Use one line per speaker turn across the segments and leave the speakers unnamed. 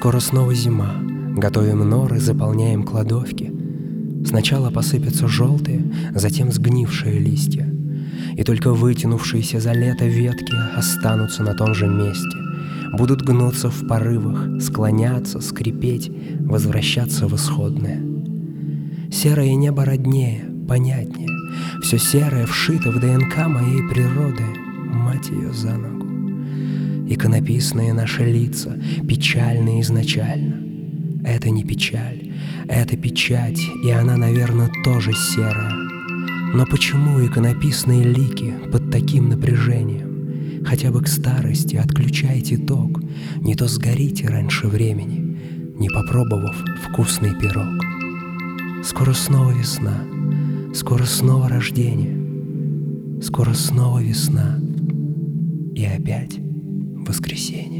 Скоро снова зима, готовим норы, заполняем кладовки. Сначала посыпятся желтые, затем сгнившие листья, и только вытянувшиеся за лето ветки останутся на том же месте, будут гнуться в порывах, склоняться, скрипеть, возвращаться в исходное. Серое небо роднее, понятнее, все серое вшито в ДНК моей природы, мать ее за ногу. Иконописные наши лица, печальные изначально. Это не печаль, это печать, и она, наверное, тоже серая. Но почему иконописные лики под таким напряжением? Хотя бы к старости отключайте ток, не то сгорите раньше времени, не попробовав вкусный пирог. Скоро снова весна, скоро снова рождение, скоро снова весна и опять воскресенье.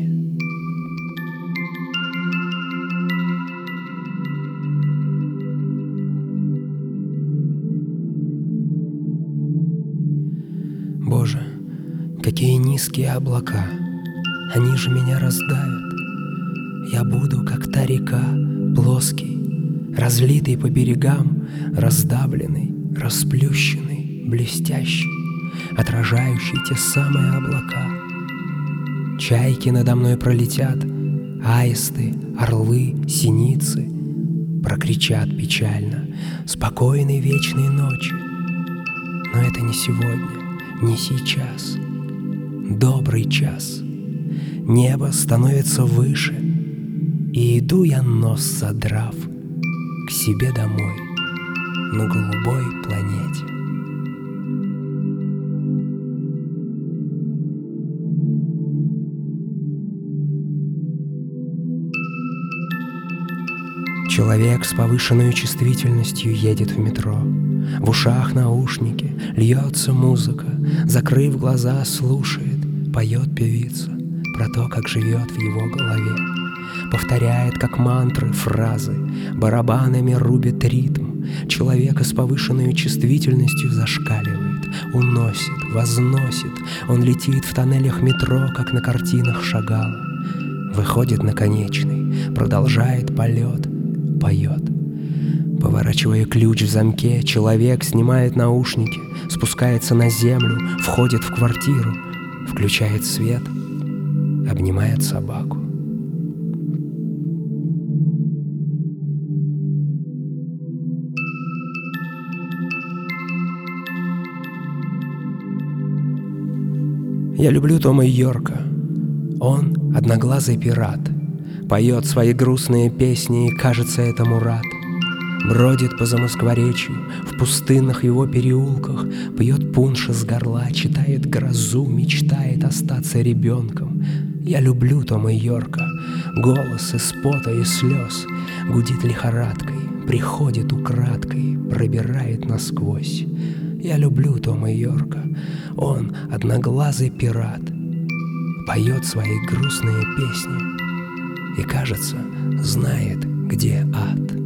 Боже, какие низкие облака, они же меня раздавят. Я буду, как та река, плоский, разлитый по берегам, раздавленный, расплющенный, блестящий, отражающий те самые облака. Чайки надо мной пролетят, аисты, орлы, синицы прокричат печально: спокойной вечной ночи. Но это не сегодня, не сейчас. Добрый час. Небо становится выше, и иду я, нос задрав, к себе домой на голубой планете. Человек с повышенной чувствительностью едет в метро. В ушах наушники, льется музыка, закрыв глаза, слушает, поет певица про то, как живет в его голове. Повторяет, как мантры, фразы, барабанами рубит ритм. Человека с повышенной чувствительностью зашкаливает, уносит, возносит. Он летит в тоннелях метро, как на картинах Шагала. Выходит на конечный, продолжает полет, поет. Поворачивая ключ в замке, человек снимает наушники, спускается на землю, входит в квартиру, включает свет, обнимает собаку. Я люблю Тома Йорка. Он одноглазый пират, поет свои грустные песни, и кажется этому рад. Бродит по Замоскворечью, в пустынных его переулках, пьет пунш из горла, читает грозу, мечтает остаться ребенком. Я люблю Тома Йорка. Голос из пота и слез гудит лихорадкой, приходит украдкой, пробирает насквозь. Я люблю Тома Йорка. Он одноглазый пират, поет свои грустные песни и, кажется, знает, где ад.